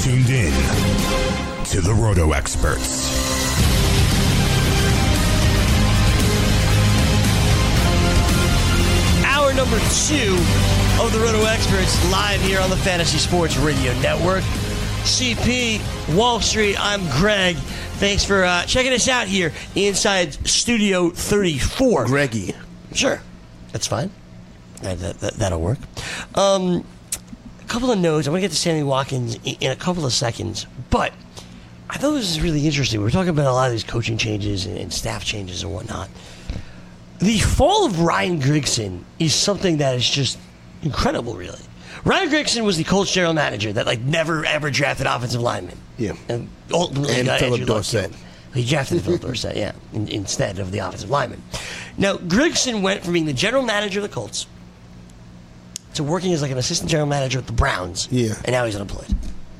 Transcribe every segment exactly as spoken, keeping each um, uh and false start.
tuned in to the Roto Experts. Hour number two of the Roto Experts live here on the Fantasy Sports Radio Network. C P, Wall Street, I'm Greg. Thanks for uh, checking us out here inside Studio thirty-four. Greggy. Sure. That's fine. That, that, that, that'll work. Um, a couple of notes. I'm going to get to Sammy Watkins in, in a couple of seconds. But I thought this was really interesting. We were talking about a lot of these coaching changes and, and staff changes and whatnot. The fall of Ryan Grigson is something that is just incredible, really. Ryan Grigson was the Colts general manager that like never ever drafted offensive linemen. Yeah, and ultimately and got Philip Andrew Luck Dorsett. killed. He drafted Philip Dorsett, yeah, in, instead of the offensive lineman. Now Grigson went from being the general manager of the Colts to working as like an assistant general manager at the Browns. Yeah, and now he's unemployed.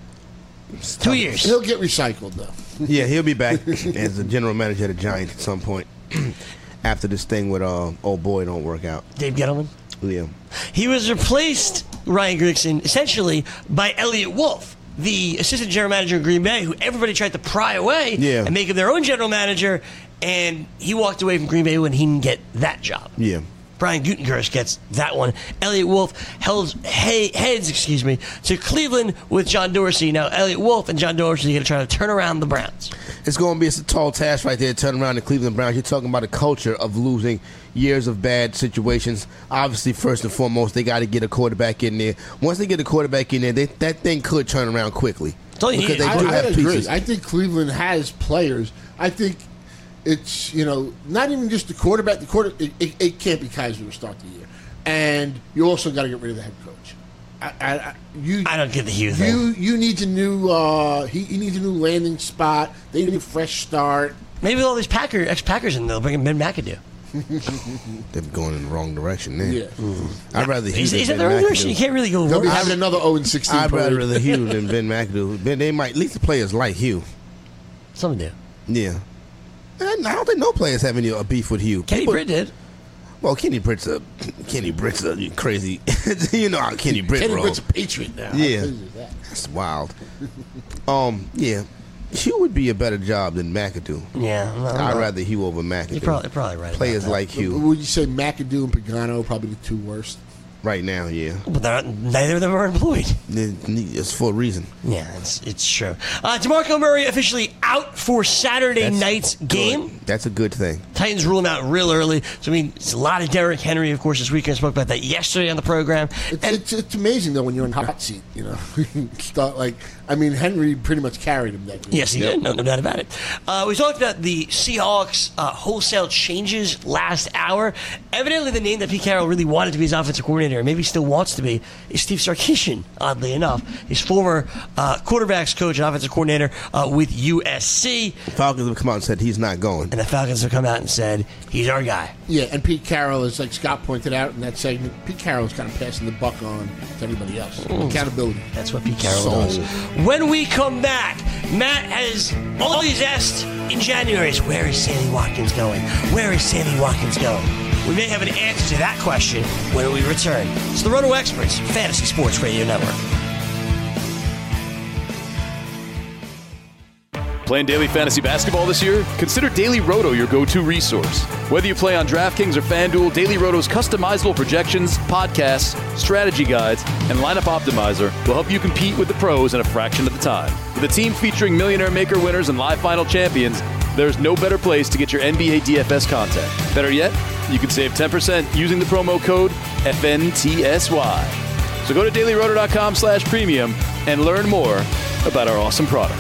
Two years. He'll get recycled though. Yeah, he'll be back as the general manager of the Giants at some point after this thing with uh, old boy don't work out. Dave Gettleman. Yeah. He was replaced, Ryan Grigson, essentially by Elliott Wolf, the assistant general manager of Green Bay, who everybody tried to pry away yeah. and make him their own general manager, and he walked away from Green Bay when he didn't get that job. Yeah. Brian Gutekunst gets that one. Elliott Wolf held, he, heads excuse me, to Cleveland with John Dorsey. Now, Elliott Wolf and John Dorsey are going to try to turn around the Browns. It's going to be a tall task right there to turn around the Cleveland Browns. You're talking about a culture of losing years of bad situations. Obviously, first and foremost, they got to get a quarterback in there. Once they get a quarterback in there, they, that thing could turn around quickly. Because they do I, have I agree. pieces. I think Cleveland has players. I think it's, you know, not even just the quarterback. The quarter it, it, it can't be Kaiser to start the year. And you also got to get rid of the head coach. I, I, I, you, I don't get the Hugh you, thing. You need a new. Uh, he, he needs a new landing spot. They need a fresh start. Maybe with all these Packer ex-Packers in, they'll bring in Ben McAdoo. They're going in the wrong direction there. Yeah. Mm-hmm. I'd rather Hugh He's, than he's in Ben the wrong McAdoo. direction. You can't really go They'll wrong. be having another oh and sixteen. I'd parade. rather Hugh than Ben McAdoo. Ben, they might, at least the players like Hugh. Some do. Yeah. And I don't think no players have any a beef with Hugh. Kenny People- Britt did. Well, Kenny Britt's a Kenny Britt's a crazy. You know how Kenny Britt Kenny rolls. Britt's a patriot now. Yeah, I'll tell you that. that's wild. um, yeah, Hugh would be a better job than McAdoo. Yeah, no, I'd no. rather Hugh over McAdoo. You're probably, probably right. Players about like Hugh Would you say McAdoo and Pagano are probably the two worst? right now, yeah, that. But they're not, neither of them are employed. it's for a reason. Yeah, it's it's true. Uh, DeMarco Murray officially out for Saturday That's night's good. game. That's a good thing. Titans rule him out real early. So, I mean, it's a lot of Derrick Henry, of course, this weekend. I spoke about that yesterday on the program. It's, And it's, it's amazing, though, when you're in the hot seat, you know. Start like, I mean, Henry pretty much carried him that game. yes, he did. No, no doubt about it. Uh, we talked about the Seahawks uh, wholesale changes last hour. Evidently, the name that Pete Carroll really wanted to be his offensive coordinator, and maybe still wants to be, is Steve Sarkisian, oddly enough. His former uh, quarterbacks coach and offensive coordinator uh, with U S C. Falcons have come out and said he's not going. And the Falcons have come out and said, he's our guy. Yeah, and Pete Carroll is, like Scott pointed out in that segment, Pete Carroll is kind of passing the buck on to everybody else. Mm. Accountability. That's what Pete Carroll So- does. When we come back, Matt has always asked in January, is where is Sammy Watkins going? Where is Sammy Watkins going? We may have an answer to that question when we return. It's the Roto Experts Fantasy Sports Radio Network. Playing daily fantasy basketball this year? Consider Daily Roto your go-to resource. Whether you play on DraftKings or FanDuel, Daily Roto's customizable projections, podcasts, strategy guides, and lineup optimizer will help you compete with the pros in a fraction of the time. With a team featuring Millionaire Maker winners and live final champions, there's no better place to get your N B A D F S content. Better yet, you can save ten percent using the promo code F N T S Y. So go to dailyroto.com slash premium and learn more about our awesome product.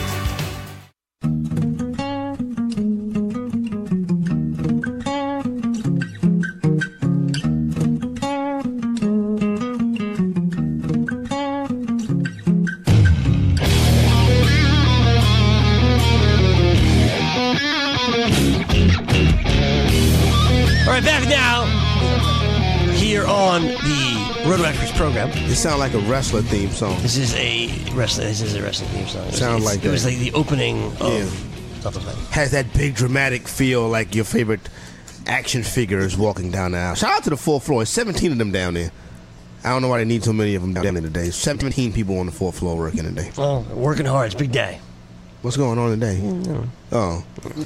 All right, back now here on the Roto Experts program. It sounds like a wrestler theme song. This is a wrestling. This is a wrestling theme song. It was- Sounds it's- like it was that. like the opening of Yeah. something like that. Has that big dramatic feel like your favorite action figure is walking down the aisle. Shout out to the full floor. seventeen of them down there. I don't know why they need so many of them down there today. seventeen people on the fourth floor working today. Well, working hard. It's a big day. What's going on today? Mm-hmm. Oh.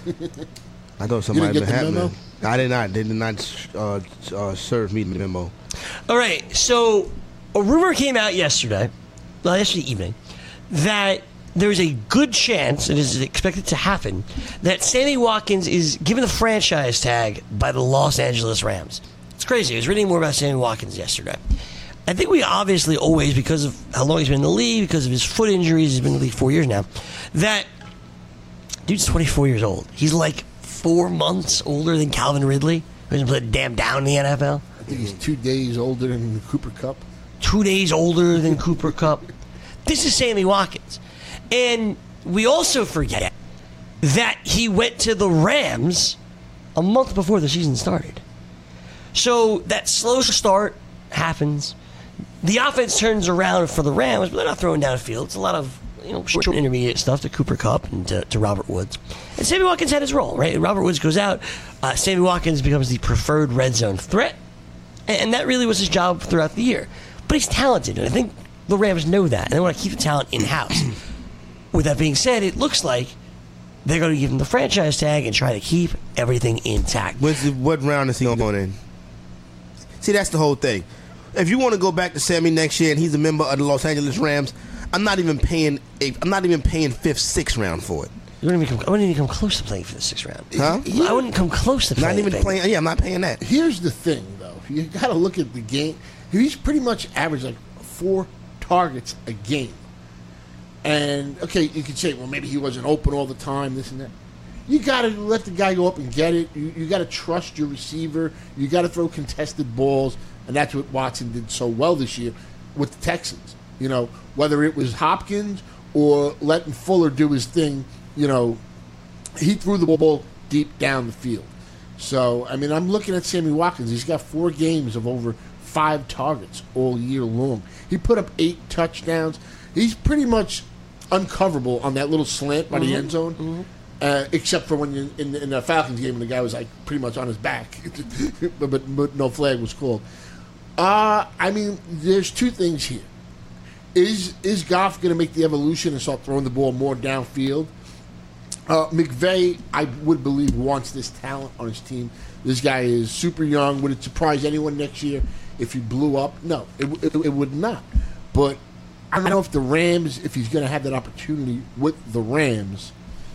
I thought somebody you been didn't get the happening. memo? I did not. They did not uh, uh, serve me the memo. All right, so a rumor came out yesterday, well, yesterday evening, that there's a good chance, it is expected to happen, that Sammy Watkins is given the franchise tag by the Los Angeles Rams. It's crazy. I was reading more about Sammy Watkins yesterday. I think we obviously always, because of how long he's been in the league, because of his foot injuries, he's been in the league four years now, that dude's twenty-four years old. He's like four months older than Calvin Ridley, who hasn't played damn down in the N F L. I think he's two days older than Cooper Kupp. Two days older than Cooper Kupp. This is Sammy Watkins. And we also forget that he went to the Rams a month before the season started. So that slow start happens. The offense turns around for the Rams, but they're not throwing downfield. It's a lot of you know short intermediate stuff to Cooper Kupp and to, to Robert Woods. And Sammy Watkins had his role, right? Robert Woods goes out. Uh, Sammy Watkins becomes the preferred red zone threat. And that really was his job throughout the year. But he's talented, and I think the Rams know that, and they want to keep the talent in-house. With that being said, it looks like they're going to give him the franchise tag and try to keep everything intact. What's the, what round is he going in? See, that's the whole thing. If you want to go back to Sammy next year and he's a member of the Los Angeles Rams, I'm not even paying. A, I'm not even paying fifth, sixth round for it. You wouldn't even come, I wouldn't even come close to playing for the sixth round. Huh? I wouldn't come close to playing. Not even playing. Yeah, I'm not paying that. Here's the thing, though. You got to look at the game. He's pretty much averaged like four targets a game. And, okay, you could say, well, maybe he wasn't open all the time, this and that. You got to let the guy go up and get it. You, you got to trust your receiver. You got to throw contested balls. And that's what Watson did so well this year with the Texans. You know, whether it was Hopkins or letting Fuller do his thing, you know, he threw the ball deep down the field. So, I mean, I'm looking at Sammy Watkins. He's got four games of over five targets all year long. He put up eight touchdowns. He's pretty much uncoverable on that little slant by mm-hmm. the end zone, mm-hmm. uh, except for when you're in, in the Falcons game and the guy was like pretty much on his back, but, but, but no flag was called. Uh, I mean, there's two things here. Is is Goff going to make the evolution and start throwing the ball more downfield? Uh, McVay, I would believe, wants this talent on his team. This guy is super young. Would it surprise anyone next year if he blew up? No, it, it, it would not. But I don't know if the Rams, if he's going to have that opportunity with the Rams.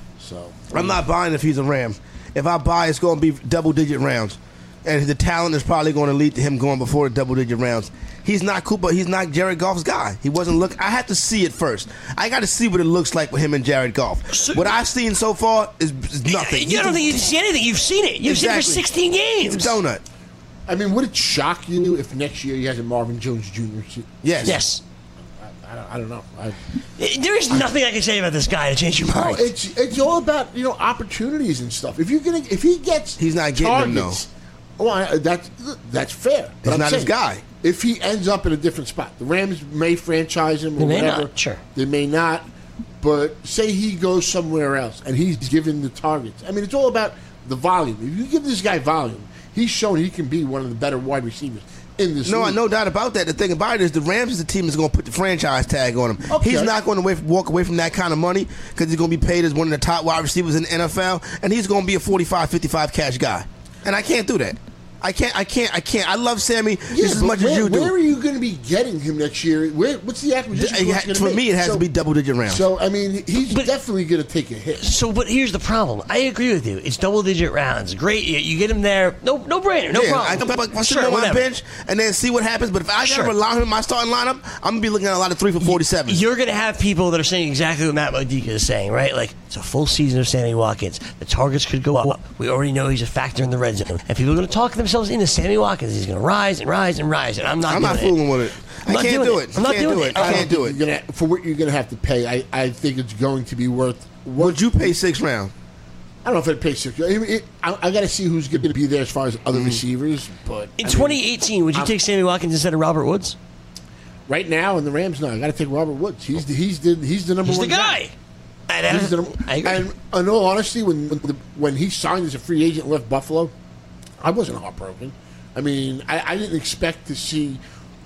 So I'm not buying if he's a Ram. If I buy, it's going to be double-digit rounds. And the talent is probably going to lead to him going before the double-digit rounds. He's not Cooper. He's not Jared Goff's guy. He wasn't look. I had to see it first. I got to see what it looks like with him and Jared Goff. So, what I've seen so far is, is nothing. You, you don't think you see anything. You've seen it. You've exactly. seen it for sixteen games. It's a donut. I mean, would it shock you if next year he has a Marvin Jones Junior? Yes. Yes. I, I, I don't know. I, there is nothing I, I can say about this guy to change your mind. No, it's it's all about you know opportunities and stuff. If you're gonna if he gets he's not getting targets, them though. Well, that's that's fair. He's not saying, his guy. If he ends up in a different spot, the Rams may franchise him or they may whatever. Not, sure. They may not. But say he goes somewhere else and he's given the targets. I mean, it's all about the volume. If you give this guy volume, he's shown he can be one of the better wide receivers in this no, league. No doubt about that. The thing about it is the Rams is the team that's going to put the franchise tag on him. Okay. He's not going to walk away from that kind of money because he's going to be paid as one of the top wide receivers in the N F L, and he's going to be a forty-five, fifty-five cash guy. And I can't do that. I can't, I can't, I can't. I love Sammy yeah, just as much where, as you do. Where are you going to be getting him next year? Where, what's the acquisition? It, it, for make? me, it has so, to be double-digit rounds. So, I mean, he's but, definitely going to take a hit. So, but here's the problem. I agree with you. It's double-digit rounds. Great. You, you get him there. No no brainer. No yeah, problem. I can put sure, him on my whatever. bench and then see what happens. But if I Sure. got to rely on him in my starting lineup, I'm going to be looking at a lot of three for forty-seven. You're going to have people that are saying exactly what Matt Modica is saying, right? Like, it's a full season of Sammy Watkins. The targets could go up. We already know he's a factor in the red zone. And people are going to talk themselves into Sammy Watkins. He's going to rise and rise and rise. And I'm not I'm doing not it. fooling with it. I'm I not can't doing do it. it. I'm not can't doing do it. it. I can't do it. You're gonna, for what you're going to have to pay, I, I think it's going to be worth. Would you pay six round? I don't know if I'd pay six. I, mean, it, I, I got to see who's going to be there as far as other Mm-hmm. receivers. But In I mean, twenty eighteen, would you I'm- take Sammy Watkins instead of Robert Woods? right now in the Rams, no, I got to take Robert Woods. He's the, he's the he's the number He's one the guy. I, I, He's the number, I agree. and in all honesty, when when, the, when he signed as a free agent and left Buffalo, I wasn't heartbroken. I mean, I, I didn't expect to see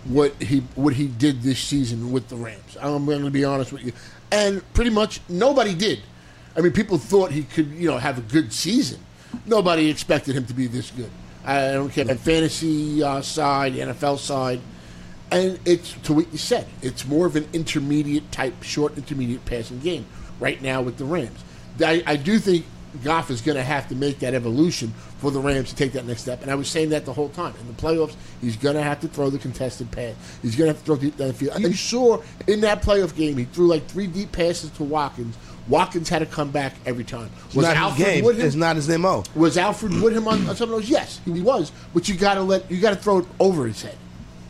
what he what he did this season with the Rams. I'm going to be honest with you, and pretty much nobody did. I mean, people thought he could, you know, have a good season. Nobody expected him to be this good. I don't care the fantasy uh, side, the N F L side, and it's to what you said. It's more of an intermediate type, short intermediate passing game right now with the Rams. I, I do think Goff is going to have to make that evolution for the Rams to take that next step. And I was saying that the whole time. In the playoffs, he's going to have to throw the contested pass. He's going to have to throw deep down the field. And you saw in that playoff game, he threw like three deep passes to Watkins. Watkins had to come back every time. Was not Alfred his game. Woodham, it's not his M O. Was Alfred Woodham on, on some of those? Yes, he was. But you got to let you got to throw it over his head.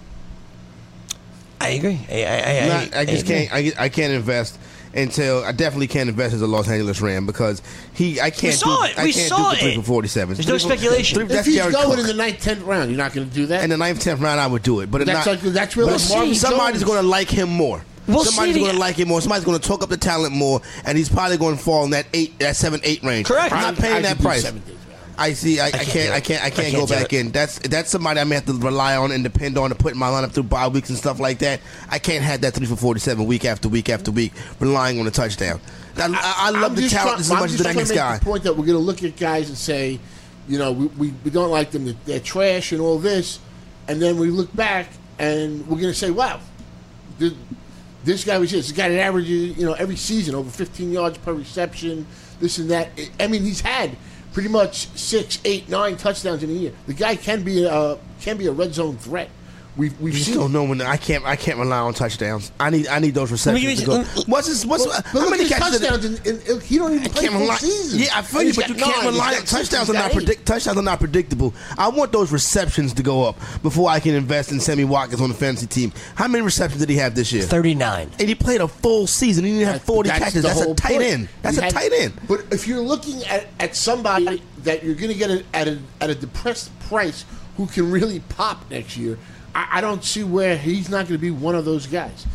I agree. I, I, I, not, I just I can't. I, I can't invest until I definitely can't invest as a Los Angeles Ram because he. I can't. We saw do, it. I we can't saw do the three it. for forty-seven. There's no speculation. Three, if he's Jared going Cook. in the ninth, tenth round, you're not going to do that. In the ninth, tenth round, I would do it, but that's not, like, that's really but Marvin somebody's Jones. going to like him more. We'll Somebody's see going to the- like him more. Somebody's going to talk up the talent more, and he's probably going to fall in that eight, that seven, eight range. Correct. I'm not paying I that could do price. seven days, man. I see. I, I, can't can't. do I it. can't. I I can't can't go do back it. in. That's that's somebody I may have to rely on and depend on to put in my lineup through bye weeks and stuff like that. I can't have that three for forty-seven week after week after week relying on a touchdown. I, I, I love I'm the just talent try- as I'm much as just the trying next to make guy. the point that we're going to look at guys and say, you know, we, we, we don't like them. They're trash and all this, and then we look back and we're going to say, wow, the, this guy was this guy that averages, you know, every season over fifteen yards per reception, this and that. I mean, he's had pretty much six, eight, nine touchdowns in a year. The guy can be a can be a red zone threat. We've we've You just seen. don't know when I can't. I can't rely on touchdowns. I need. I need those Let me receptions give to you- go. What's his? What's But how look many at his catches? did- touchdowns, and, and he don't even I play can't full rely. season. Yeah, I feel And you, he's but you got can't nine, rely. he's got six, Touchdowns he's are got not eight. predict. Touchdowns are not predictable. I want those receptions to go up before I can invest in Sammy Watkins on the fantasy team. How many receptions did he have this year? thirty-nine. And he played a full season. He didn't have forty That's catches. the That's a whole tight point. end. That's He a had- tight end. But if you're looking at, at somebody that you're going to get a, at a at a depressed price who can really pop next year, I, I don't see where he's not going to be one of those guys.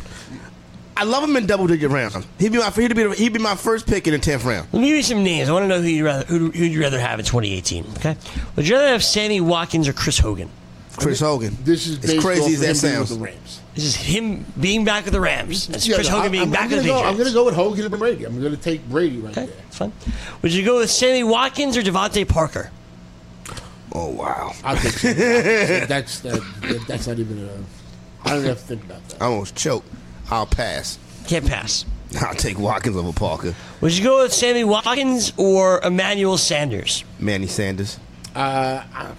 I love him in double digit rounds. He'd be my he'd be he'd be my first pick in the tenth round. Let me give you some names. I want to know who you rather who who you rather have in twenty eighteen. Okay, would you rather have Sammy Watkins or Chris Hogan? Chris Hogan. This is as based crazy off as of that him being sounds. with the Rams. This is him being back with the Rams. That's Yeah, Chris no, Hogan I'm, being I'm, back I'm with gonna the go, Patriots. I'm going to go with Hogan and Brady. I'm going to take Brady right Okay, there. that's fine. Would you go with Sammy Watkins or Devontae Parker? Oh wow! I'll take that. that's that, that's not even a. I don't even have to think about that. I almost choked. I'll pass. Can't pass. I'll take Watkins over Parker. Would you go with Sammy Watkins or Emmanuel Sanders? Manny Sanders. Uh, I-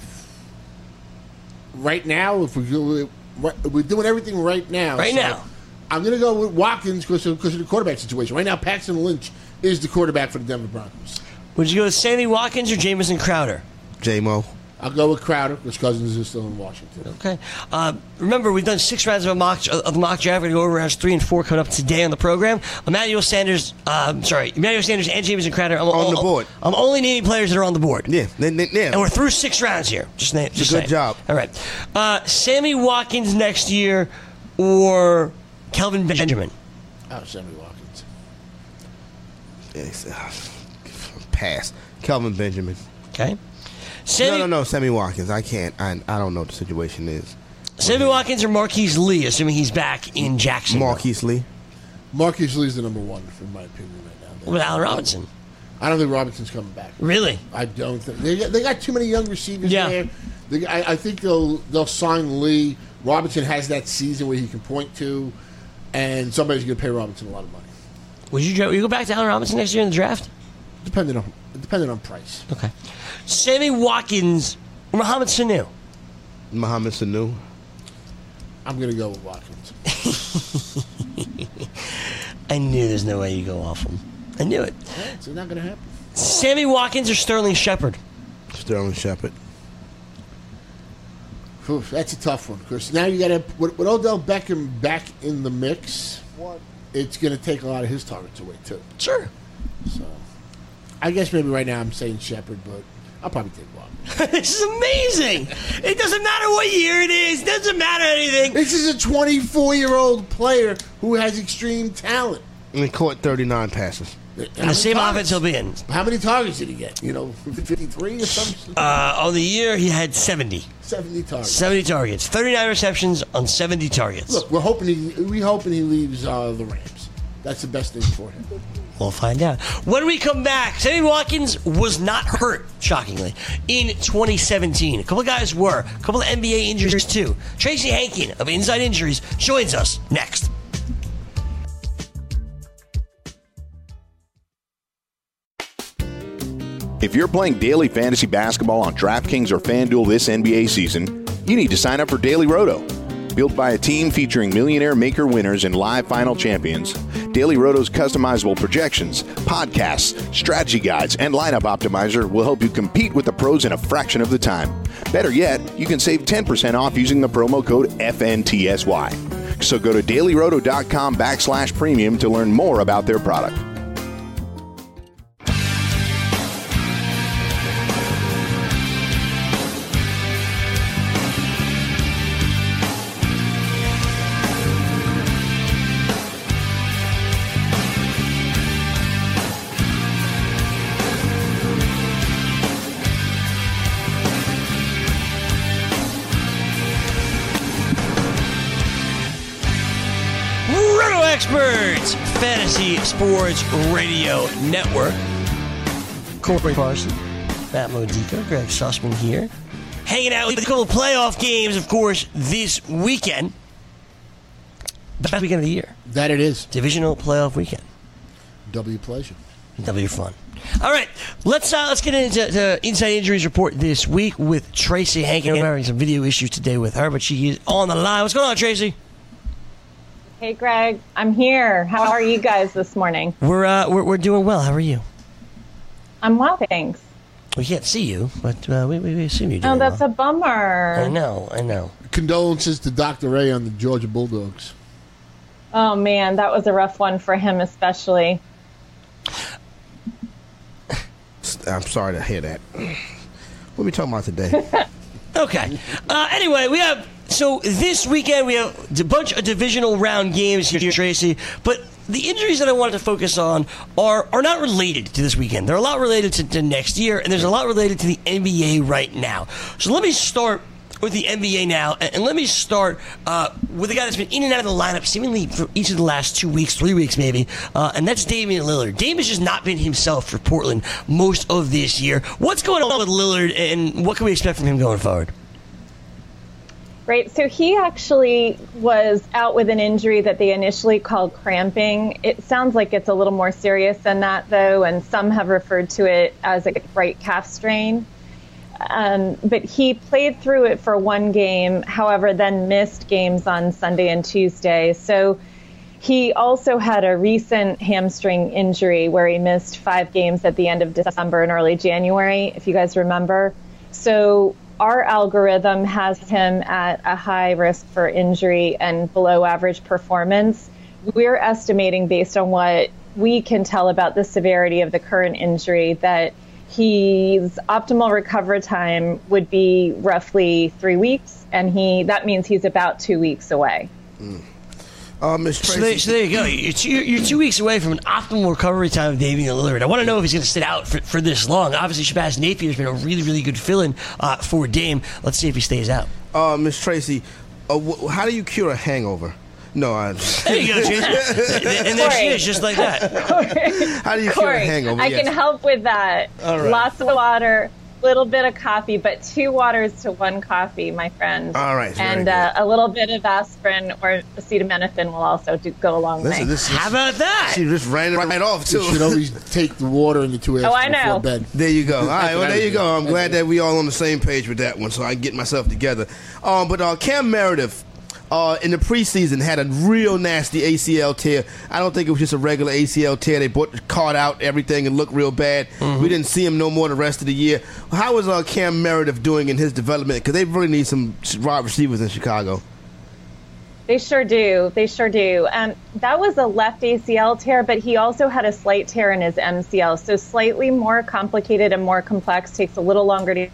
right now, if we go, we're doing everything right now. Right so now. I'm going to go with Watkins because of, because of the quarterback situation. Right now, Paxton Lynch is the quarterback for the Denver Broncos. Would you go with Sammy Watkins or Jamison Crowder? J-Mo. I'll go with Crowder because Cousins is still in Washington. Okay. Uh, remember, we've done six rounds of a mock of the mock draft. We're going to go over rounds three and four coming up today on the program. Emmanuel Sanders, um, sorry, Emmanuel Sanders and Jamison Crowder I'm, On the I'm- board. I'm only naming players that are on the board. Yeah, they, they, yeah. And we're through six rounds here. Just name. Just a good saying. job. All right. Uh, Sammy Watkins next year or Kelvin Benjamin? Oh, Sammy Watkins. Yes, uh, pass. Kelvin Benjamin. Okay. Sammy, No, no, no. Sammy Watkins. I can't. I, I don't know what the situation is. Sammy Watkins or Marquise Lee, assuming he's back in Jacksonville. Marquise Lee. Marquise Lee's the number one, in my opinion, right now. With Allen Robinson. I don't think Robinson's coming back. Really? I don't think they got, they got too many young receivers Yeah. there. They, I, I think they'll they'll sign Lee. Robinson has that season where he can point to, and somebody's going to pay Robinson a lot of money, Would you, would you go back to Allen Robinson next year in the draft? depending on depending on price. Okay. Sammy Watkins or Mohamed Sanu? Mohamed Sanu. I'm going to go with Watkins. I knew there's no way you go off him. I knew it. It's not going to happen. Sammy Watkins or Sterling Shepard? Sterling Shepard. Oof, that's a tough one because now you got to with, with Odell Beckham back in the mix. It's going to take a lot of his targets away too. Sure. So, I guess maybe right now I'm saying Shepard, but I'll probably take Watkins. This is amazing. It doesn't matter what year it is. It doesn't matter anything. This is a twenty-four-year-old player who has extreme talent. And he caught thirty-nine passes. And the same offense he'll be in. How many targets did he get? You know, fifty-three or something? Uh, on the year, he had seventy. seventy targets. seventy targets. thirty-nine receptions on seventy targets. Look, we're hoping he we hoping he leaves uh, the Rams. That's the best thing for him. We'll find out. When we come back, Sammy Watkins was not hurt, shockingly, in twenty seventeen. A couple of guys were. A couple of N B A injuries, too. Tracy Hankin of Inside Injuries joins us next. If you're playing daily fantasy basketball on DraftKings or FanDuel this N B A season, you need to sign up for Daily Roto. Built by a team featuring millionaire maker winners and live final champions, Daily Roto's customizable projections, podcasts, strategy guides, and lineup optimizer will help you compete with the pros in a fraction of the time. Better yet, you can save ten percent off using the promo code F N T S Y. So go to dailyroto.com backslash premium to learn more about their product. Experts, Fantasy Sports Radio Network. Corey Parson, Matt Modica, Greg Sussman here. Hanging out with a couple of playoff games, of course, this weekend. Best weekend of the year. That it is. Divisional playoff weekend. W pleasure. W fun. All right, let's uh, let's get into the Inside Injuries report this week with Tracy Hankin. We're having some video issues today with her, but she is on the line. What's going on, Tracy? Hey, Greg. I'm here. How are you guys this morning? We're uh, we're we're doing well. How are you? I'm well, thanks. We can't see you, but uh, we, we assume you're doing well. Oh, that's well. a bummer. I know, I know. Condolences to Doctor Ray on the Georgia Bulldogs. Oh, man, that was a rough one for him especially. I'm sorry to hear that. What are we talking about today? Okay. Uh, anyway, we have... So this weekend we have a bunch of divisional round games here, Tracy, but the injuries that I wanted to focus on are are not related to this weekend. They're a lot related to, to next year, and there's a lot related to the N B A right now. So let me start with the N B A now, and, and let me start uh, with a guy that's been in and out of the lineup seemingly for each of the last two weeks, three weeks maybe, uh, and that's Damian Lillard. Dame has just not been himself for Portland most of this year. What's going on with Lillard, and what can we expect from him going forward? Right, so he actually was out with an injury that they initially called cramping. It sounds like it's a little more serious than that, though, and some have referred to it as a right calf strain. Um, but he played through it for one game, however, then missed games on Sunday and Tuesday. So he also had a recent hamstring injury where he missed five games at the end of December and early January, if you guys remember. So our algorithm has him at a high risk for injury and below average performance. We're estimating, based on what we can tell about the severity of the current injury, that his optimal recovery time would be roughly three weeks, and he that means he's about two weeks away. Mm. Uh, Miz Tracy. So there, so there you go. You're two, you're two weeks away from an optimal recovery time of Damian Lillard. I want to know if he's going to sit out for, for this long. Obviously, Shabazz Napier has been a really, really good fill-in uh, for Dame. Let's see if he stays out. Uh, Miz Tracy, uh, wh- how do you cure a hangover? No, I. There you go, Tracy. And there she is, just like that. How do you Corey, cure a hangover? I Yes. can help with that. All right. Lots of water, little bit of coffee, but two waters to one coffee, my friend. All right, very and good. uh, a little bit of aspirin or acetaminophen will also do, go a long Listen, way. this, How about that? She just ran it right off, too. You should always take the water in the two Oh, I aspirin know. before bed. There you go. All right, well, there you go. I'm That's glad it. that we all on the same page with that one, so I can get myself together. Um, but uh, Cam Meredith, uh, in the preseason, had a real nasty A C L tear. I don't think it was just a regular A C L tear. They brought the card out, everything, and looked real bad. Mm-hmm. We didn't see him no more the rest of the year. How is uh, Cam Meredith doing in his development? Because they really need some wide receivers in Chicago. They sure do. They sure do. Um, that was a left A C L tear, but he also had a slight tear in his M C L. So slightly more complicated and more complex, takes a little longer to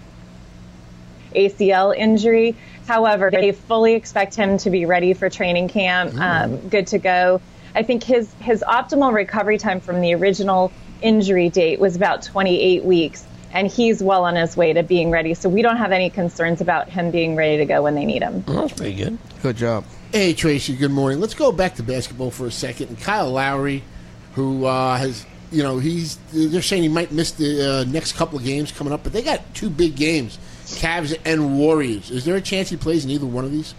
A C L injury. However, they fully expect him to be ready for training camp, um, good to go. I think his, his optimal recovery time from the original injury date was about twenty-eight weeks. and he's well on his way to being ready. So we don't have any concerns about him being ready to go when they need him. Well, that's pretty good. Good job. Hey, Tracy, good morning. Let's go back to basketball for a second. And Kyle Lowry, who uh, has, you know, he's, they're saying he might miss the uh, next couple of games coming up, but they got two big games, Cavs and Warriors. Is there a chance he plays in either one of these?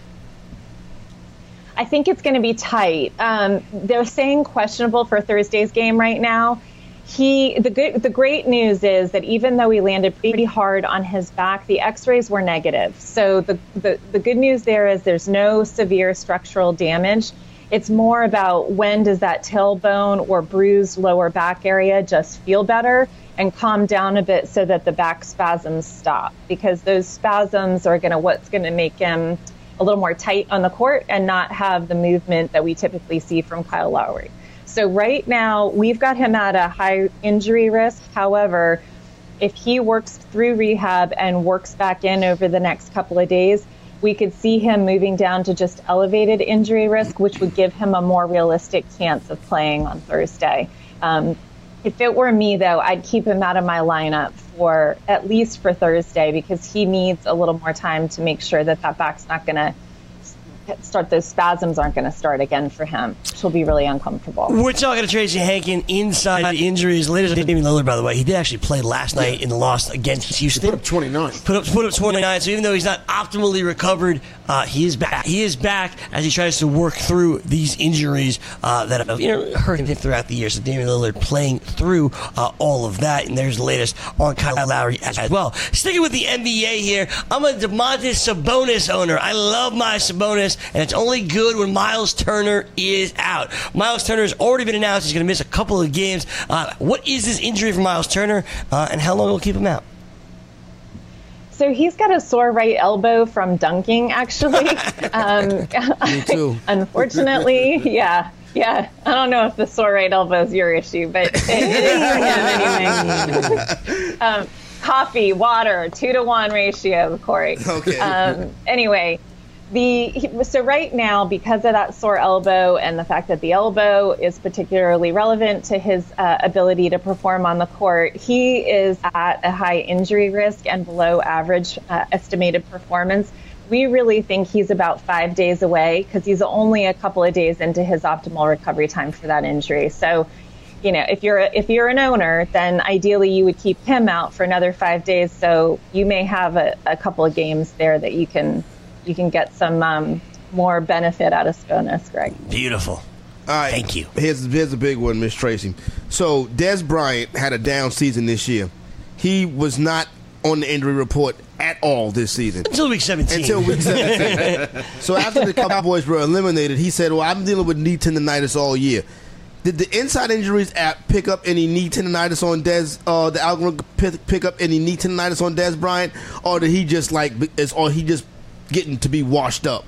I think it's going to be tight. Um, they're saying questionable for Thursday's game right now. He the good the great news is that even though he landed pretty hard on his back, the X-rays were negative. So the, the, the good news there is there's no severe structural damage. It's more about when does that tailbone or bruised lower back area just feel better and calm down a bit so that the back spasms stop, because those spasms are going to what's going to make him a little more tight on the court and not have the movement that we typically see from Kyle Lowry. So right now, we've got him at a high injury risk. However, if he works through rehab and works back in over the next couple of days, we could see him moving down to just elevated injury risk, which would give him a more realistic chance of playing on Thursday. Um, if it were me, though, I'd keep him out of my lineup for at least for Thursday, because he needs a little more time to make sure that that back's not going to start, those spasms aren't going to start again for him, which will be really uncomfortable. We're talking to Tracy Hankin inside the injuries. Latest on Damian Lillard, by the way. He did actually play last night in the loss against Houston. He put up twenty-nine. Put up, put up twenty-nine. So even though he's not optimally recovered, uh, he is back. He is back as he tries to work through these injuries uh, that have you know, hurt him throughout the year. So Damian Lillard playing through uh, all of that. And there's the latest on Kyle Lowry as well. Sticking with the N B A here, I'm a Domantas Sabonis owner. I love my Sabonis. And it's only good when Miles Turner is out. Miles Turner has already been announced he's going to miss a couple of games. Uh, what is this injury for Miles Turner, uh, and how long will it keep him out? So he's got a sore right elbow from dunking, actually. um, Me too. Unfortunately, yeah. Yeah, I don't know if the sore right elbow is your issue, but it, it is for him anyway. um, coffee, water, two to one ratio, Corey. Okay. Um, anyway. The so right now, because of that sore elbow and the fact that the elbow is particularly relevant to his uh, ability to perform on the court, he is at a high injury risk and below average uh, estimated performance. We really think he's about five days away, because he's only a couple of days into his optimal recovery time for that injury. So, you know, if you're if you're an owner, then ideally you would keep him out for another five days. So you may have a, a couple of games there that you can. You can get some um, more benefit out of Sabonis, Greg. Beautiful. All right. Thank you. Here's, here's a big one, Miss Tracy. So, Des Bryant had a down season this year. He was not on the injury report at all this season. Until week seventeen. Until week seventeen. So, after the Cowboys were eliminated, he said, well, I'm dealing with knee tendonitis all year. Did the Inside Injuries app pick up any knee tendonitis on Des, uh, the algorithm pick, pick up any knee tendonitis on Des Bryant? Or did he just, like, is, or he just getting to be washed up?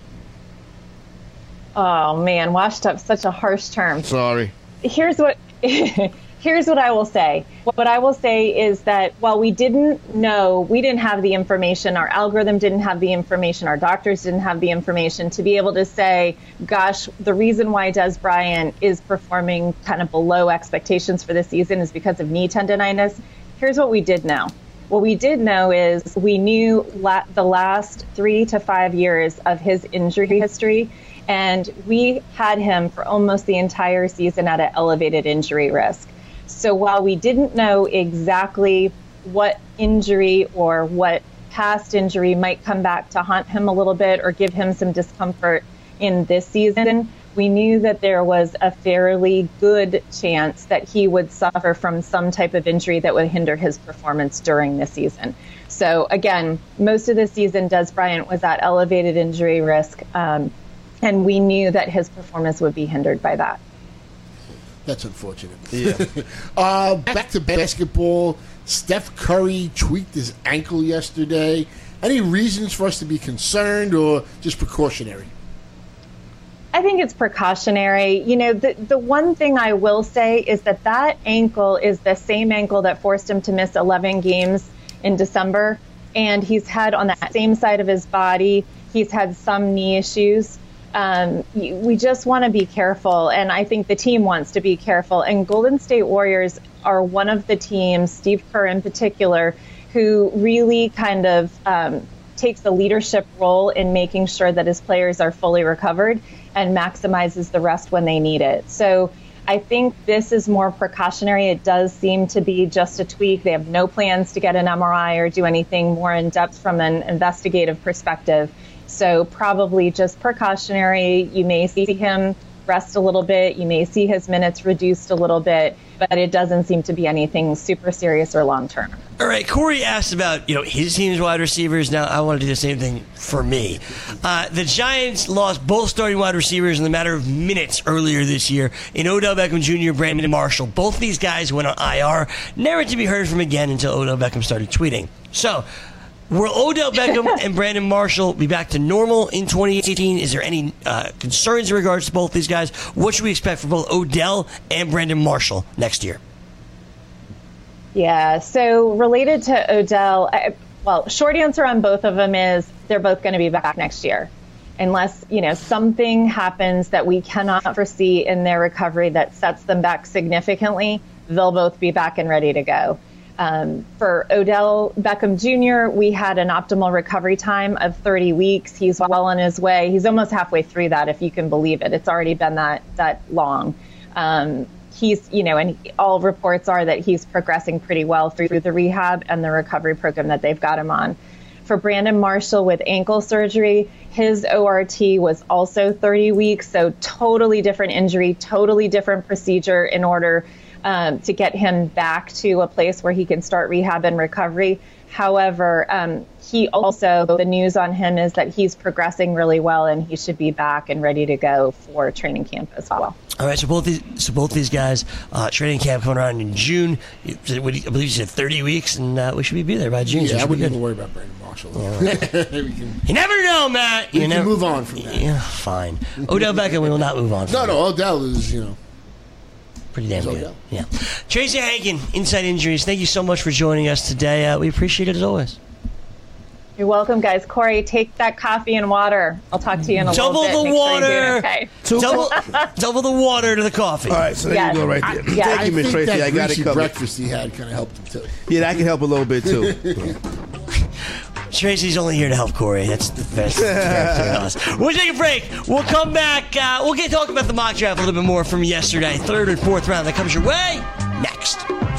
Oh man, washed up, such a harsh term. Sorry. Here's what here's what I will say. What I will say is that while we didn't know, we didn't have the information, our algorithm didn't have the information, our doctors didn't have the information to be able to say, gosh, the reason why Des Bryant is performing kind of below expectations for this season is because of knee tendonitis. Here's what we did know. What we did know is we knew la- the last three to five years of his injury history, and we had him for almost the entire season at an elevated injury risk. So while we didn't know exactly what injury or what past injury might come back to haunt him a little bit or give him some discomfort in this season, we knew that there was a fairly good chance that he would suffer from some type of injury that would hinder his performance during the season. So again, most of the season, Des Bryant was at elevated injury risk, um, and we knew that his performance would be hindered by that. That's unfortunate. Yeah. uh, back to basketball. Steph Curry tweaked his ankle yesterday. Any reasons for us to be concerned or just precautionary? I think it's precautionary. You know, the, the one thing I will say is that that ankle is the same ankle that forced him to miss eleven games in December. And he's had on that same side of his body, he's had some knee issues. Um, we just want to be careful. And I think the team wants to be careful. And Golden State Warriors are one of the teams, Steve Kerr in particular, who really kind of um, takes the leadership role in making sure that his players are fully recovered and maximizes the rest when they need it. So I think this is more precautionary. It does seem to be just a tweak. They have no plans to get an M R I or do anything more in depth from an investigative perspective. So probably just precautionary. You may see him rest a little bit. You may see his minutes reduced a little bit, but it doesn't seem to be anything super serious or long term. All right, Corey asked about, you know, his team's wide receivers. Now I want to do the same thing for me. Uh, the Giants lost both starting wide receivers in the matter of minutes earlier this year in Odell Beckham Junior, Brandon Marshall. Both these guys went on I R, never to be heard from again until Odell Beckham started tweeting. So, will Odell Beckham and Brandon Marshall be back to normal in twenty eighteen? Is there any uh, concerns in regards to both these guys? What should we expect for both Odell and Brandon Marshall next year? Yeah, so related to Odell, I, well, short answer on both of them is they're both going to be back next year. Unless, you know, something happens that we cannot foresee in their recovery that sets them back significantly, they'll both be back and ready to go. Um, for Odell Beckham Junior, we had an optimal recovery time of thirty weeks. He's well on his way. He's almost halfway through that, if you can believe it. It's already been that that long. Um, he's, you know, and all reports are that he's progressing pretty well through the rehab and the recovery program that they've got him on. For Brandon Marshall with ankle surgery, his O R T was also thirty weeks, so totally different injury, totally different procedure in order Um, to get him back to a place where he can start rehab and recovery. However, um, he also, the news on him is that he's progressing really well and he should be back and ready to go for training camp as well. All right, so both these, so both these guys, uh, training camp coming around in June. You, I believe you said thirty weeks, and uh, we should be there by June. Yeah, so I should wouldn't be even worry about Brandon Marshall. Yeah. we can, You never know, Matt. we you can never, move on from that. Yeah, fine. Odell Beckham, we will not move on from No, that. no, Odell is, you know. Pretty damn So, good. yeah. Yeah. Tracy Hankin, Inside Injuries, thank you so much for joining us today. Uh, we appreciate it as always. You're welcome, guys. Corey, take that coffee and water. I'll talk to you in a Double little bit. the Make sure you're water. doing okay. Double, double the water to the coffee. All right, so there Yes. you go right I- there. yeah. Thank you, Miss I think Tracy. that I got it greasy covered. breakfast he had kind of helped him, too. Yeah, that can help a little bit, too. Tracy's only here to help Corey. That's the best character of us. We'll take a break. We'll come back. Uh, we'll get talk about the mock draft a little bit more from yesterday. Third and fourth round that comes your way next.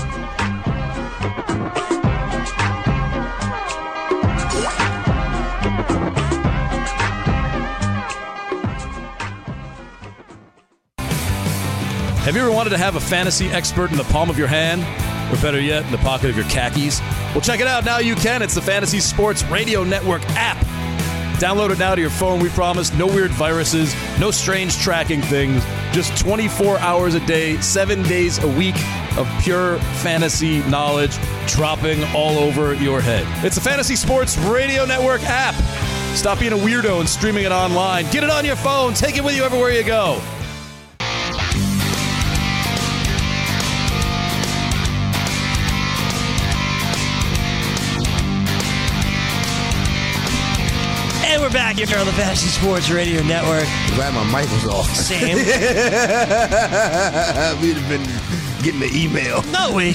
Have you ever wanted to have a fantasy expert in the palm of your hand? Or better yet, in the pocket of your khakis? Well, check it out. Now you can. It's the Fantasy Sports Radio Network app. Download it now to your phone. We promise no weird viruses, no strange tracking things. Just twenty-four hours a day, seven days a week of pure fantasy knowledge dropping all over your head. It's the Fantasy Sports Radio Network app. Stop being a weirdo and streaming it online. Get it on your phone. Take it with you everywhere you go. And we're back here on the Fantasy Sports Radio Network. Glad my mic was off. Sam. We'd have been getting the email. No way.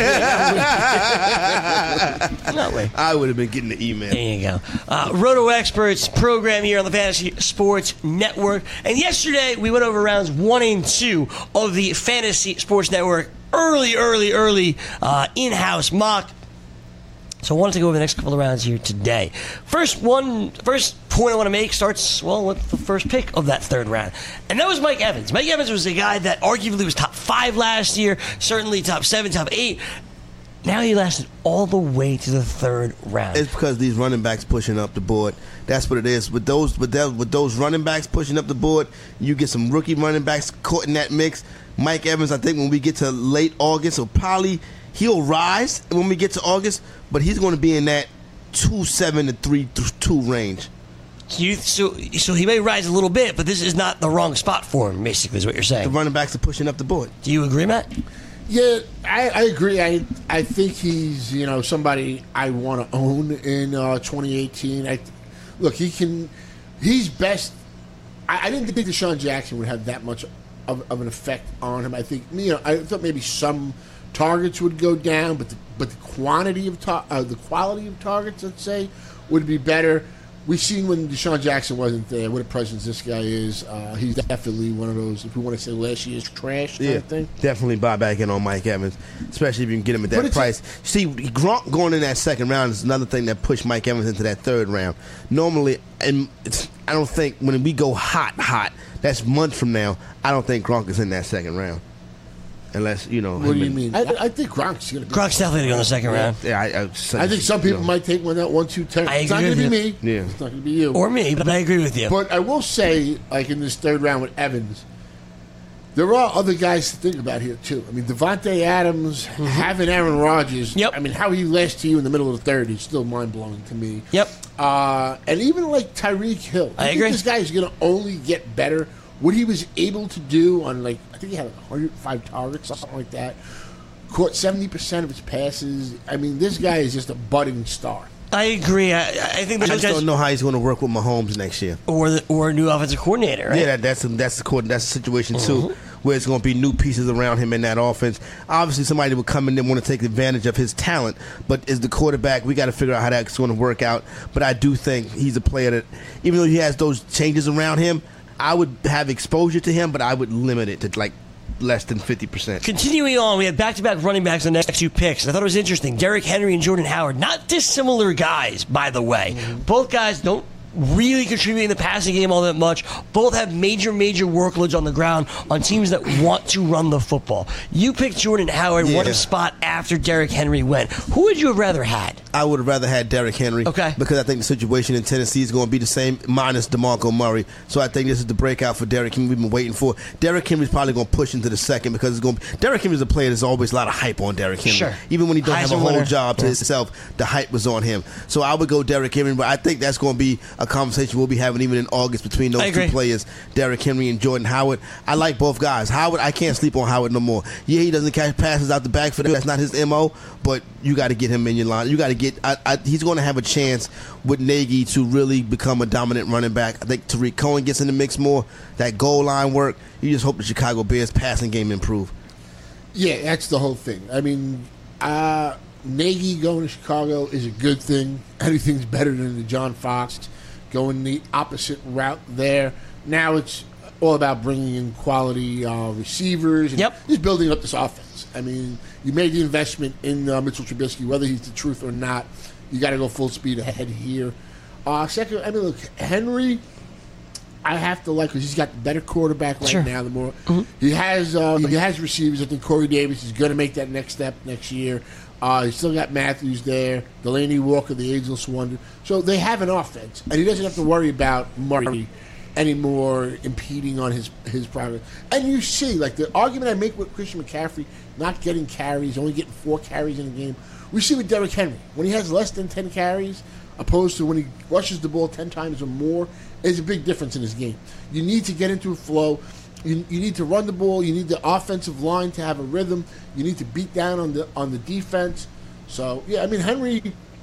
No way. I would have been getting the email. There you go. Uh, Roto Experts program here on the Fantasy Sports Network. And yesterday we went over rounds one and two of the Fantasy Sports Network early, early, early uh, in-house mock. So I wanted to go over the next couple of rounds here today. First one, first point I want to make starts, well, with the first pick of that third round. And that was Mike Evans. Mike Evans was a guy that arguably was top five last year, certainly top seven, top eight. Now he lasted all the way to the third round. It's because these running backs pushing up the board. That's what it is. With those, with that, with those running backs pushing up the board, you get some rookie running backs caught in that mix. Mike Evans, I think when we get to late August, will probably he'll rise when we get to August, but he's going to be in that two seven to three two range. So, you, so, so he may rise a little bit, but this is not the wrong spot for him. Basically, is what you're saying. The running backs are pushing up the board. Do you agree, Matt? Yeah, I, I agree. I I think he's, you know, somebody I want to own in uh, twenty eighteen. I, look, he can. He's best. I, I didn't think Deshaun Jackson would have that much of, of an effect on him. I think, you know, I thought maybe some targets would go down, but the, but the quantity of tar- uh, the quality of targets, let's say, would be better. We've seen when Deshaun Jackson wasn't there, what a presence this guy is. Uh, he's definitely one of those, if we want to say last year's trash kind Yeah, of thing. definitely buy back in on Mike Evans, especially if you can get him at But that it's- price. See, Gronk going in that second round is another thing that pushed Mike Evans into that third round. Normally, and it's, I don't think when we go hot, hot, that's months from now, I don't think Gronk is in that second round. Unless, you know. What do you him and- mean? I, I think Gronk's going to be. Gronk's definitely going to go in the second round. Yeah, I, I, so- I think some people you know. might take one that one, two, ten. I It's not agree going to with be me. Yeah. It's not going to be you. Or me, but I agree with you. But I will say, like in this third round with Evans, there are other guys to think about here too. I mean, Devontae Adams having Aaron Rodgers. Yep. I mean, how he lasts to you in the middle of the third is still mind blowing to me. Yep. Uh, and even like Tyreek Hill, I think agree. This guy is going to only get better. What he was able to do on like I think he had like one hundred five targets, something like that. Caught seventy percent of his passes. I mean, this guy is just a budding star. I agree. I, I think I those just guys, don't know how he's going to work with Mahomes next year. or the, or a new offensive coordinator, right? Yeah, that, that's that's the court- that's the situation too, where it's going to be new pieces around him in that offense. Obviously, somebody will come in and want to take advantage of his talent, but as the quarterback, we got to figure out how that's going to work out. But I do think he's a player that, even though he has those changes around him, I would have exposure to him, but I would limit it to like less than fifty percent. Continuing on, we have back-to-back running backs on the next two picks. I thought it was interesting. Derrick Henry and Jordan Howard, not dissimilar guys, by the way. Both guys don't really contribute in the passing game all that much. Both have major, major workloads on the ground on teams that want to run the football. You picked Jordan Howard, Yeah. one spot after Derrick Henry went. Who would you have rather had? I would have rather had Derrick Henry. Okay. Because I think the situation in Tennessee is going to be the same, minus DeMarco Murray. So I think this is the breakout for Derrick Henry we've been waiting for. Derrick Henry's probably going to push into the second because it's going to be, Derrick Henry's a player there's always a lot of hype on Derrick Henry. Sure. Even when he don't have a Heisman whole winner. job to himself, the hype was on him. So I would go Derrick Henry, but I think that's going to be a conversation we'll be having even in August between those I two agree. players, Derrick Henry and Jordan Howard. I like both guys. Howard, I can't sleep on Howard no more. Yeah, he doesn't catch passes out the backfield. That's not his M O, but you got to get him in your line. You got to get. I, I, he's going to have a chance with Nagy to really become a dominant running back. I think Tariq Cohen gets in the mix more. That goal line work. You just hope the Chicago Bears passing game improve. Yeah, that's the whole thing. I mean, uh, Nagy going to Chicago is a good thing. Anything's better than the John Fox going the opposite route there. Now it's all about bringing in quality uh, receivers and Yep. just building up this offense. I mean, you made the investment in uh, Mitchell Trubisky, whether he's the truth or not. You got to go full speed ahead here. Uh, second, I mean, look, Henry, I have to like because he's got the better quarterback right Sure. now. The more he has, uh, he has receivers. I think Corey Davis is going to make that next step next year. Uh, he's still got Matthews there, Delaney Walker, the ageless wonder. So they have an offense, and he doesn't have to worry about Murray anymore impeding on his his progress. And you see, like the argument I make with Christian McCaffrey not getting carries, only getting four carries in a game. We see with Derrick Henry when he has less than ten carries, opposed to when he rushes the ball ten times or more, is a big difference in his game. You need to get into a flow. You, you need to run the ball. You need the offensive line to have a rhythm. You need to beat down on the on the defense. So yeah, I mean Henry,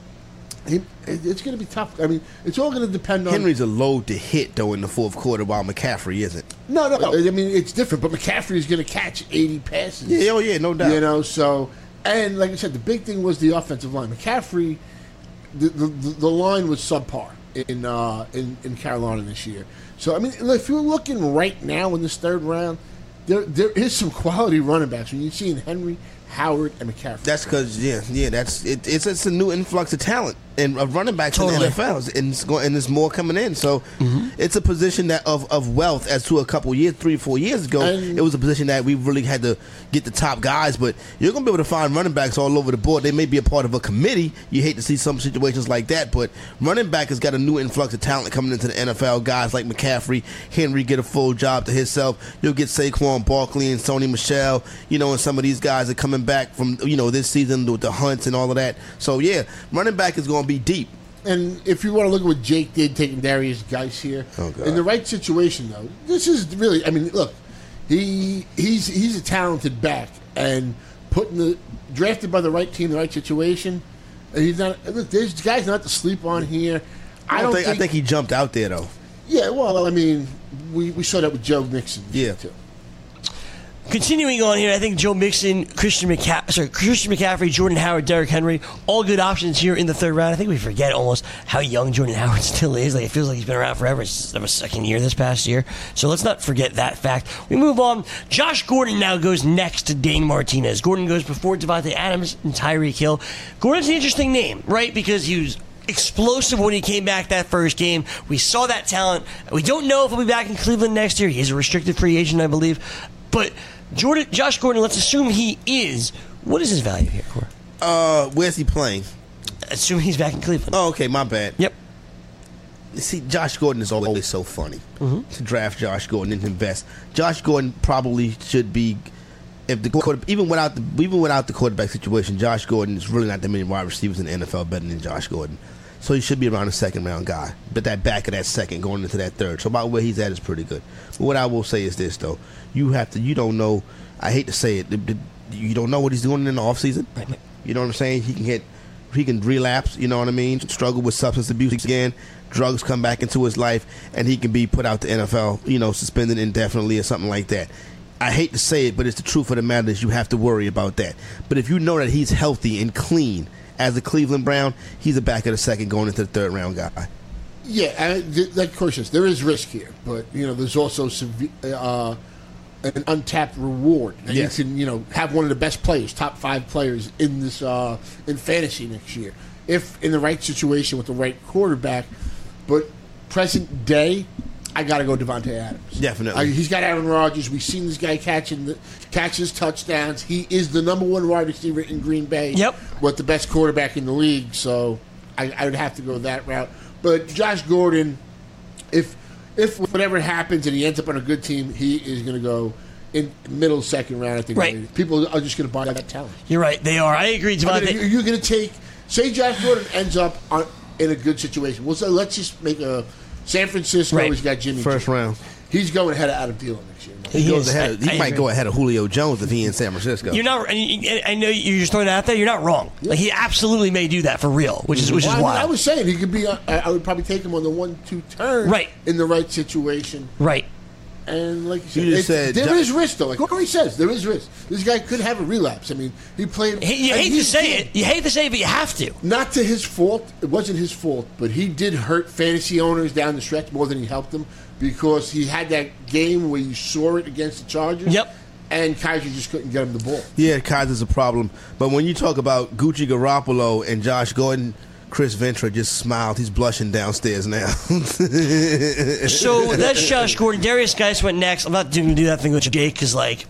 he, it- it's going to be tough. I mean, it's all going to depend on Henry's a load to hit though in the fourth quarter, while McCaffrey isn't. No, no. I mean, it's different. But McCaffrey is going to catch eighty passes. Yeah, oh yeah, no doubt. You know, so and like I said, the big thing was the offensive line. McCaffrey, the the, the line was subpar in uh, in in Carolina this year. So I mean, if you're looking right now in this third round, there there is some quality running backs. When you're seeing Henry, Howard, and McCaffrey. That's because yeah, yeah. That's it, it's it's a new influx of talent and of running backs in Totally. the N F L, and it's going, and there's more coming in. So it's a position that of, of wealth. As to a couple years, three four years ago, And- it was a position that we really had to get the top guys. But you're gonna be able to find running backs all over the board. They may be a part of a committee. You hate to see some situations like that, but running back has got a new influx of talent coming into the N F L. Guys like McCaffrey, Henry get a full job to himself. You'll get Saquon Barkley and Sony Michel. You know, and some of these guys are coming back from you know this season with the Hunts and all of that. So yeah, running back is going to be deep. And if you want to look at what Jake did taking Darius Geis here, Oh, God. in the right situation though, this is really. I mean, look, he he's he's a talented back, and putting the drafted by the right team, the right situation. And he's not. Look, there's guys not to sleep on here. I don't think, I think he jumped out there though. Yeah, well, I mean, we, we saw that with Joe Mixon. Yeah. too. Continuing on here, I think Joe Mixon, Christian McCaffrey, sorry, Christian McCaffrey, Jordan Howard, Derrick Henry, all good options here in the third round. I think we forget almost how young Jordan Howard still is. Like, it feels like he's been around forever. It's his second year this past year. So let's not forget that fact. We move on. Josh Gordon now goes next to Dane Martinez. Gordon goes before Devontae Adams and Tyreek Hill. Gordon's an interesting name, right? Because he was explosive when he came back that first game. We saw that talent. We don't know if he'll be back in Cleveland next year. He's a restricted free agent, I believe. But Jordan, Josh Gordon, let's assume he is. What is his value here, Corey? Uh, where's he playing? Assume he's back in Cleveland. Oh, okay, my bad. Yep. See, Josh Gordon is always so funny mm-hmm. to draft Josh Gordon and invest. Josh Gordon probably should be, if the quarter, even without the even without the quarterback situation, Josh Gordon is really not that many wide receivers in the N F L better than Josh Gordon. So he should be around a second round guy, but that back of that second going into that third. So about where he's at is pretty good. But what I will say is this though: you have to, you don't know. I hate to say it, you don't know what he's doing in the offseason. Right. You know what I'm saying? He can get, he can relapse. You know what I mean? Struggle with substance abuse again. Drugs come back into his life, and he can be put out the N F L. You know, suspended indefinitely or something like that. I hate to say it, but it's the truth of the matter is you have to worry about that. But if you know that he's healthy and clean as a Cleveland Brown, he's a back of the second going into the third round guy. Yeah, and th- like course, yes, there is risk here, but you know, there's also severe, uh, an untapped reward. And yes. You can, you know, have one of the best players, top five players in this uh, in fantasy next year, if in the right situation with the right quarterback. But present day, I got to go Devontae Adams. Definitely, uh, he's got Aaron Rodgers. We've seen this guy catching the, catches touchdowns. He is the number one wide receiver in Green Bay. Yep, with the best quarterback in the league. So I, I would have to go that route. But Josh Gordon, if if whatever happens and he ends up on a good team, he is going to go in middle second round. I think right. People are just going to buy that talent. You're right. They are. I agree. Devontae. I mean, you're going to take, say, Josh Gordon ends up on, in a good situation. Well, so let's just make a San Francisco. Right. He's got Jimmy first G. round. He's going ahead of Adam Thielen next year. He, he goes is. ahead. Of, he I, I might agree. go ahead of Julio Jones if he in San Francisco. You're not. I know you're just throwing it out there. You're not wrong. Yeah. Like, he absolutely may do that for real, which is which well, is I, wild. I was saying he could be. Uh, I would probably take him on the one-two turn, right, in the right situation, right. And like you said, you just it, said there Jo- is risk, though. Like Corey says, there is risk. This guy could have a relapse. I mean, he played. He, you and hate he to say did. it. You hate to say it, but you have to. Not to his fault. It wasn't his fault, but he did hurt fantasy owners down the stretch more than he helped them because he had that game where you saw it against the Chargers. Yep. And Kaiser just couldn't get him the ball. Yeah, Kaiser's a problem. But when you talk about Gucci Garoppolo and Josh Gordon, Chris Ventura just smiled. He's blushing downstairs now. So that's Josh Gordon. Darius Geis went next. I'm not going to do that thing with Jake because, like,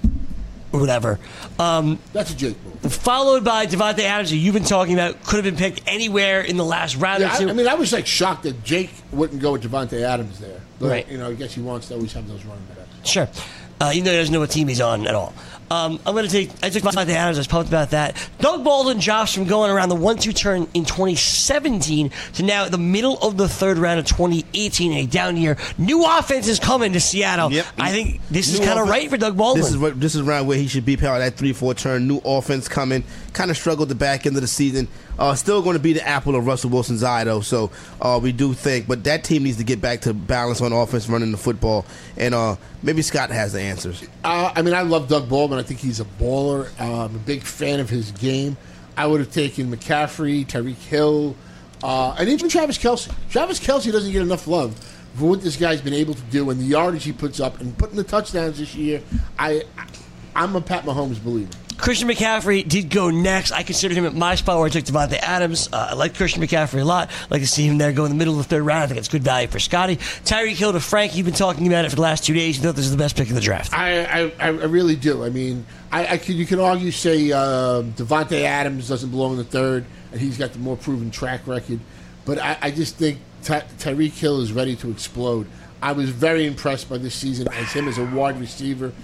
whatever. Um, that's a Jake move. Followed by Devontae Adams, who you've been talking about, could have been picked anywhere in the last round Yeah, or two. I, I mean, I was like shocked that Jake wouldn't go with Devontae Adams there. But, right. You know, I guess he wants to always have those running backs. Sure. Uh, even though he doesn't know what team he's on at all. Um, I'm going to take. I took Devontae Adams. I was pumped about that. Doug Baldwin drops from going around the one-two turn in twenty seventeen to now the middle of the third round of twenty eighteen, a down year. New offense is coming to Seattle. Yep. I think this New is kind of offense. right for Doug Baldwin. This is what, this is around where he should be. Power that three four turn. New offense coming. Kind of struggled the back end of the season. Uh, still going to be the apple of Russell Wilson's eye, though. So uh, we do think, but that team needs to get back to balance on offense, running the football, and uh, maybe Scott has the answers. Uh, I mean, I love Doug Baldwin. I think he's a baller. Uh, I'm a big fan of his game. I would have taken McCaffrey, Tyreek Hill, uh, and even Travis Kelce. Travis Kelce doesn't get enough love for what this guy's been able to do and the yardage he puts up and putting the touchdowns this year. I, I'm a Pat Mahomes believer. Christian McCaffrey did go next. I considered him at my spot where I took Devontae Adams. Uh, I like Christian McCaffrey a lot. I like to see him there go in the middle of the third round. I think it's good value for Scotty. Tyreek Hill to Frank. You've been talking about it for the last two days. You thought this is the best pick of the draft. I, I, I really do. I mean, I, I could, you can argue, say, uh, Devontae Adams doesn't belong in the third, and he's got the more proven track record. But I, I just think Ty, Tyreek Hill is ready to explode. I was very impressed by this season as him as a wide receiver.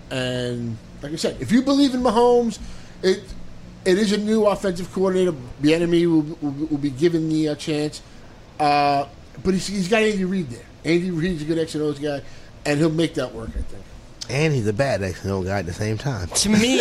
And like I said, if you believe in Mahomes, it it is a new offensive coordinator. The enemy will, will, will be given the uh, chance. Uh, but he's, he's got Andy Reid there. Andy Reid's a good X and O's guy, and he'll make that work, I think. And he's a bad X and O guy at the same time. To me,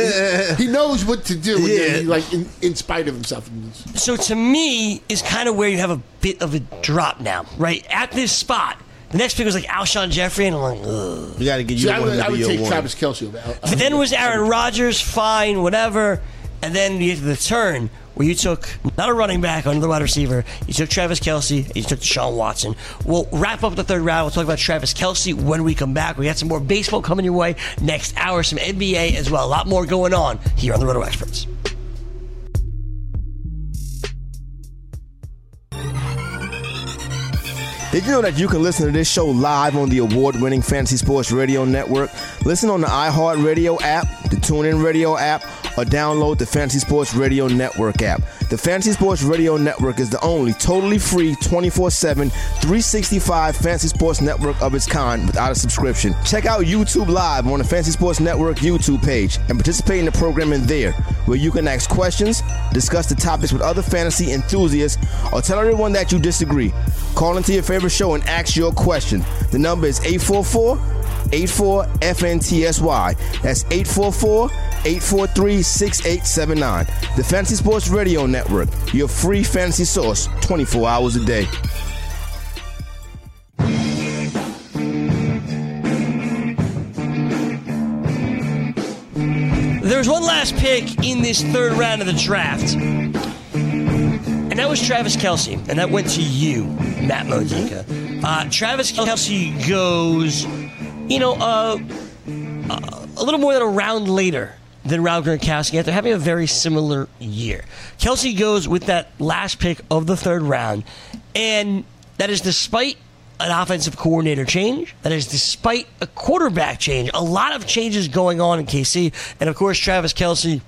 he knows what to do. Yeah. He, like in, in spite of himself. So to me is kind of where you have a bit of a drop now, right? At this spot, The next pick was like Alshon Jeffrey, and I'm like, ugh. You got to get you. See, I would, I would take one. Travis Kelce over. Uh, But then was Aaron Rodgers, fine, whatever. And then you get to the turn where you took not a running back, another wide receiver. You took Travis Kelce. You took Deshaun Watson. We'll wrap up the third round. We'll talk about Travis Kelce when we come back. We got some more baseball coming your way next hour, some N B A as well. A lot more going on here on the Roto Experts. Did you know that you can listen to this show live on the award-winning Fantasy Sports Radio Network? Listen on the iHeartRadio app, the TuneIn Radio app, or download the Fantasy Sports Radio Network app. The Fantasy Sports Radio Network is the only totally free twenty-four seven, three sixty-five Fantasy Sports Network of its kind without a subscription. Check out YouTube Live on the Fantasy Sports Network YouTube page and participate in the programming there, where you can ask questions, discuss the topics with other fantasy enthusiasts, or tell everyone that you disagree. Call into your favorite show and ask your question. The number is eight four four, eight four, F N T S Y. That's eight four four, eight four three, six eight seven nine. The Fantasy Sports Radio Network, your free fantasy source twenty-four hours a day. There's one last pick in this third round of the draft, and that was Travis Kelce, and that went to you, Matt Modica. Uh, Travis Kelce goes, you know, uh, uh, a little more than a round later than Rob Gronkowski after having a very similar year. Kelce goes with that last pick of the third round, and that is despite an offensive coordinator change. That is despite a quarterback change. A lot of changes going on in K C. And, of course, Travis Kelce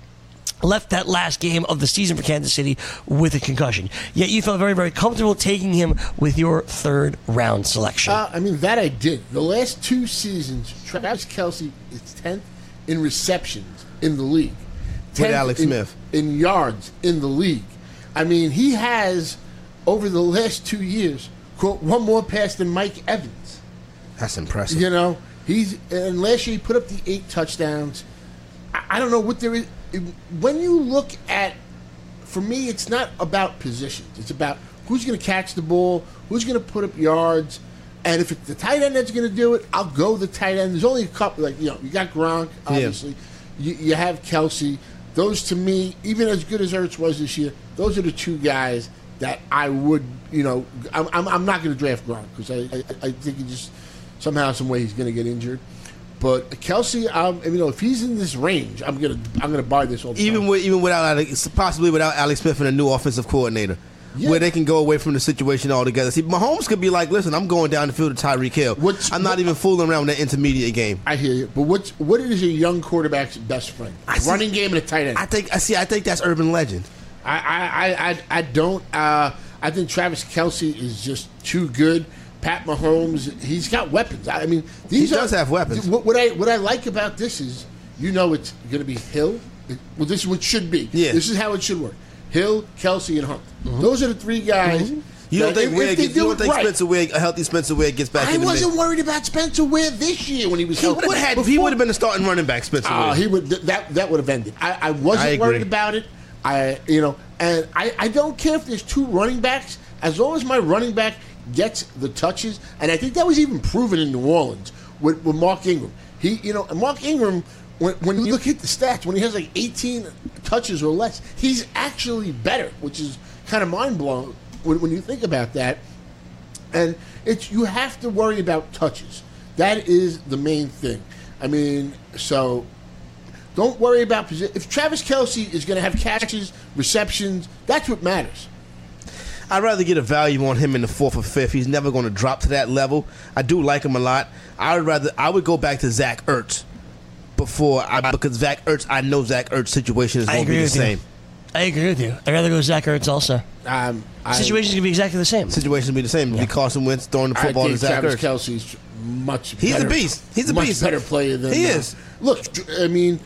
left that last game of the season for Kansas City with a concussion. Yet you felt very, very comfortable taking him with your third round selection. Uh, I mean, that I did. The last two seasons, Travis Kelce is tenth in receptions in the league. With Alex in, Smith. In yards in the league. I mean, he has, over the last two years, quote, one more pass than Mike Evans. That's impressive. You know, he's and last year he put up the eight touchdowns. I, I don't know what there is. When you look at, for me, it's not about positions. It's about who's going to catch the ball, who's going to put up yards, and if it's the tight end that's going to do it, I'll go the tight end. There's only a couple, like, you know, you got Gronk, obviously. Yeah. You, you have Kelce. Those, to me, even as good as Ertz was this year, those are the two guys that I would, you know, I'm, I'm, I'm not going to draft Gronk because I, I, I think he just somehow, some way, he's going to get injured. But Kelce, um, you know, if he's in this range, I'm gonna, I'm gonna buy this all the even time. with, even without, Alex, possibly without Alex Smith and a new offensive coordinator, yeah. where they can go away from the situation altogether. See, Mahomes could be like, listen, I'm going down the field to Tyreek Hill. What's, I'm not what, even fooling around with that intermediate game. I hear you, but what's, what is a young quarterback's best friend? A running game and a tight end. I think, I see, I think that's urban legend. I, I, I, I don't. Uh, I think Travis Kelce is just too good. Pat Mahomes, he's got weapons. I mean, these he are, does have weapons. What, what I what I like about this is, you know, it's going to be Hill. It, well, this is what it should be. Yeah. This is how it should work. Hill, Kelce, and Hunt. Mm-hmm. Those are the three guys. Mm-hmm. You don't think, if, Ware if gets, you don't think right, Spencer Ware, a healthy Spencer Ware gets back I in the wasn't mix? worried about Spencer Ware this year when he was He healthy. would have he would have been a starting running back, Spencer Ware. Uh, he would that that would have ended. I, I wasn't I worried about it. I you know, and I, I don't care if there's two running backs as long as my running back gets the touches, and I think that was even proven in New Orleans with, with Mark Ingram. He, you know, Mark Ingram, when, when you look at the stats, when he has like eighteen touches or less, he's actually better, which is kind of mind blowing when, when you think about that. And it's you have to worry about touches. That is the main thing. I mean, so don't worry about position. If Travis Kelce is going to have catches, receptions, that's what matters. I'd rather get a value on him in the fourth or fifth. He's never going to drop to that level. I do like him a lot. I would rather I would go back to Zach Ertz before I, because Zach Ertz, I know Zach Ertz's situation is going to be the same. You. I agree with you. I'd rather go Zach Ertz also. Um, Situation's going to be exactly the same. Situation's going to be the same. It'll be Carson Wentz throwing the football I to think Zach Travis Ertz. Kelce's much He's better. a beast. He's a much beast. better player than he uh, is. Look, I mean,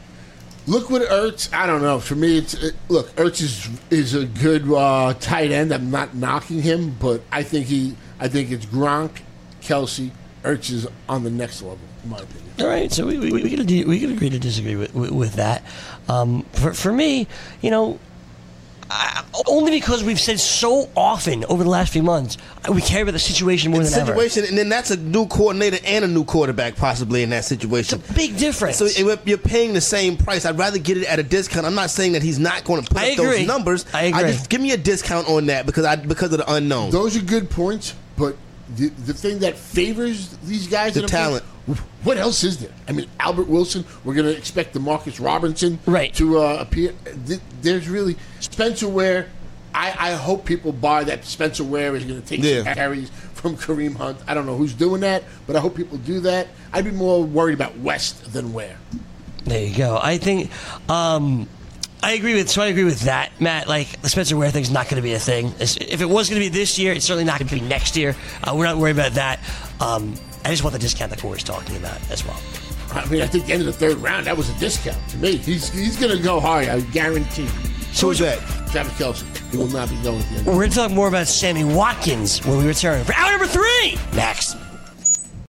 look what Ertz. I don't know. For me, it's it, look. Ertz is is a good uh, tight end. I'm not knocking him, but I think he. I think it's Gronk, Kelce. Ertz is on the next level, in my opinion. All right, so we we, we could we could agree to disagree with with, with that. Um, for for me, you know, I, only because we've said so often over the last few months, we care about the situation more the than situation, ever. And then that's a new coordinator and a new quarterback possibly in that situation. It's a big difference. So you're paying the same price. I'd rather get it at a discount. I'm not saying that he's not going to put I up agree. those numbers. I agree. just give me a discount on that because I because of the unknown. Those are good points, but the, the thing that favors these guys, The that I'm talent. Playing, what else is there? I mean, Albert Wilson. We're going to expect DeMarcus Robinson right. to uh, appear. There's really Spencer Ware. I, I hope people buy that Spencer Ware is going to take Yeah. some carries from Kareem Hunt. I don't know who's doing that, but I hope people do that. I'd be more worried about West than Ware. There you go. I think um, I agree with. So I agree with that, Matt. Like the Spencer Ware thing's not going to be a thing. If it was going to be this year, it's certainly not going to be next year. Uh, we're not worried about that. Um, I just want the discount that Corey's talking about as well. I mean, I think the end of the third round, that was a discount to me. He's he's going to go high, I guarantee. So is that? Travis Kelce. He will not be going at the end. We're going to talk more about Sammy Watkins when we return for hour number three. Next.